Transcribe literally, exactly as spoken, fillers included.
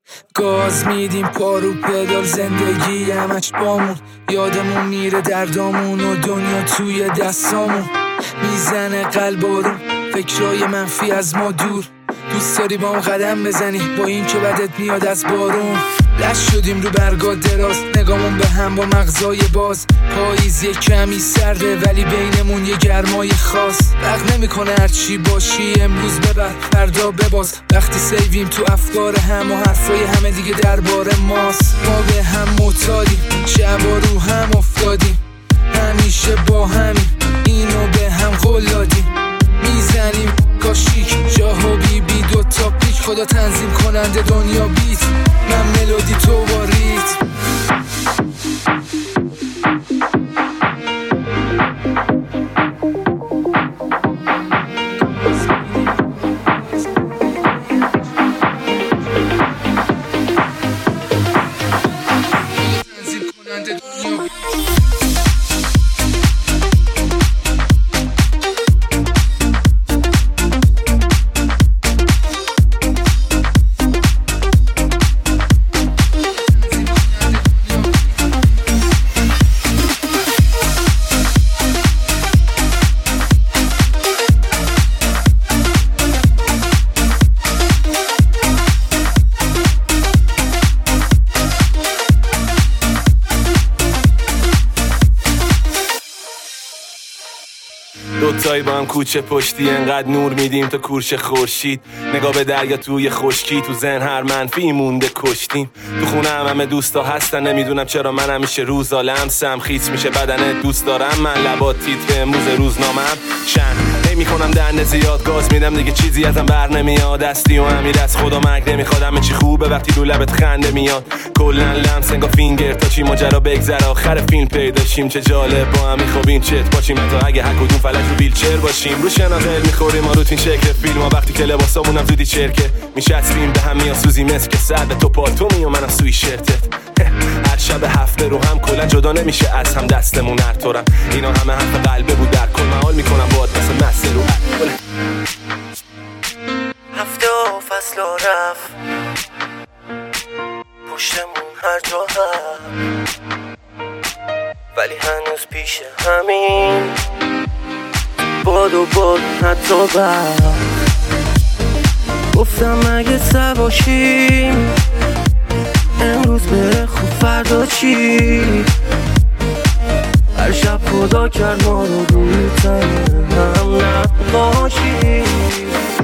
گاز میدیم پارو پدال، زندگی همش بامون، یادمون میره دردامون و دنیا توی دستامون. میزنه قلبارون فکرای منفی از ما دور، دوست داری با هم قدم بزنی با این که بدت میاد از بارون. لش شدیم رو برگا دراز، نگامون به هم با مغزای باز. پاییز یه کمی سرده ولی بینمون یه گرمای خاص. فرق نمیکنه هرچی باشی، امروز ببر فردا بباز. وقتی سیویم تو افکار هم و حرفای همه دیگه درباره ماست. ما به هم معتادیم، شبا رو هم افتادیم، همیشه با همین اینو به هم قلادیم. میزنیم کاشیک جاها بی بی دو تا پیک، خدا تنظیم کننده دنیا بیت، من ملودی تو با ریتم. دوتایی با هم کوچه پشتی، انقدر نور میدیم تا کورش خورشید. نگاه به دریا توی خشکی، تو ذهن هر منفی مونده کشتیم. تو خونه هم همه دوستا هستن، نمیدونم چرا من همیشه روزا لمسم خیس میشه بدنت. دوست دارم من لبات تیتر امروز روزنامه‌ام شن هی میکنم دنده زیاد، گاز میدم دیگه چیزی ازم بر نمیاد. دستی و امیر از خدا مرگ نمیخواد، همه چی خوبه وقتی رو لبت خنده میاد. کلا لمس انگار فینگر تا چی ماجرا بگذره، آخر فیلم پیدا شیم. چه جالب با هم میخوابیم چت باشیم، تا اگه هر کدوم فلج رو ویلچر باشیم. رو شناقل میخوریم ما روتین شکل فیلم ها، وقتی که لباسامونم زودی چرکه میشستیم به هم میان سوزی مثل که سر به تو پالتومی و منم سوی شرتت. هر شب هفته رو هم کلا جدا نمیشه از هم دستمون هر طورم. اینا همه حرف قلبه بود، در کل محال میکنم باید مثل مسه رو هفته و فصل و رفت پشتمون هر جا هست، ولی هنوز پیش همین باد و باد حتی بر. گفتم اگه سباشیم امروز بره خوب فردا چی. هر شب خدا کرد ما رو روی تن هم نباشیم.